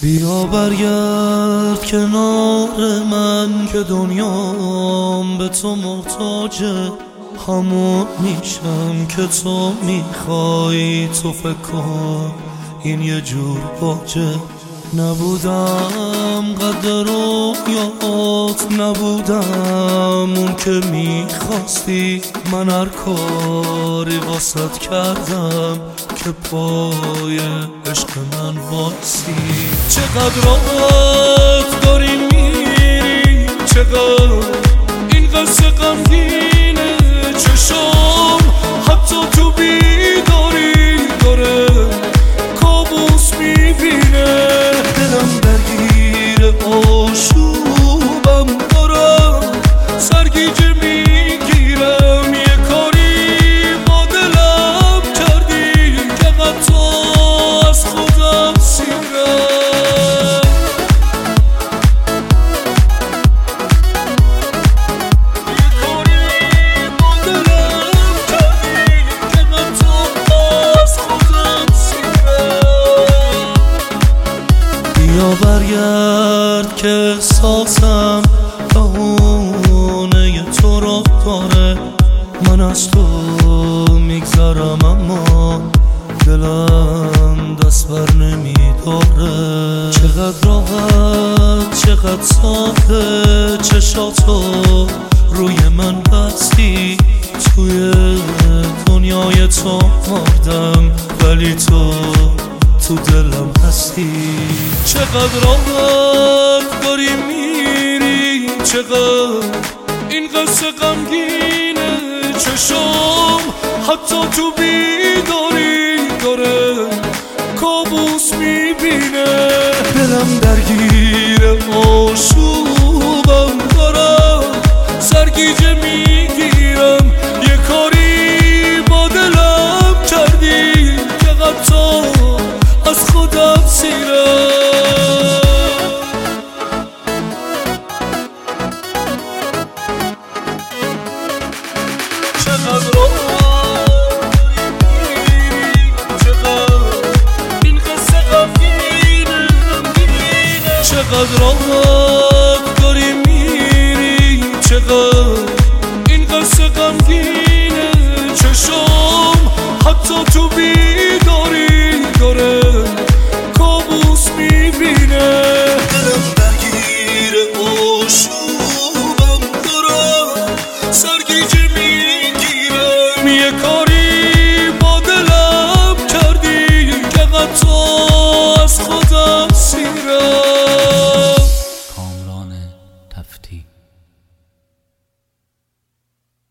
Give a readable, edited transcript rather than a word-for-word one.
بیا برگرد کنار من که دنیام به تو محتاجه، همون میشم که تو میخوای. تو فکر کن این یه جور باجه، نبودم قد رویات، نبودم اون که میخواستی. من هر کاری واسط کردم که پای عشق من وایسی. چقدر راحت داری میری، چقدر این قصه غمگینه. چشام حتی تو بیداری داره کابوس میبینه. دلم درگیر آشوبم دارم، سرگیجه میگیرم. یه کاری با دلم کردی که حتی از خودم سیرم. یه کاری با دلم کردی که حتی از خودم سیرم. بیا برگرد که احساسم بهونه تو را داره. من از تو میگذرم اما دلم دست بر نمیداره. چقدر راحت، چقدر ساده، چشاتو روی من بستی. توی دنیای تو مردم ولی تو دلم هستی. چقدر راحت داری میری، چقدر این قصه غمگینه. چشام حتی تو بیداری داره کابوس میبینه. دلم درگیر آشوبم دارم، سرگیجه میگیرم. یه کاری با دلم کردی که حتی از خودم سیرم. چقدر چقدر این قصه غمگینه. چقدر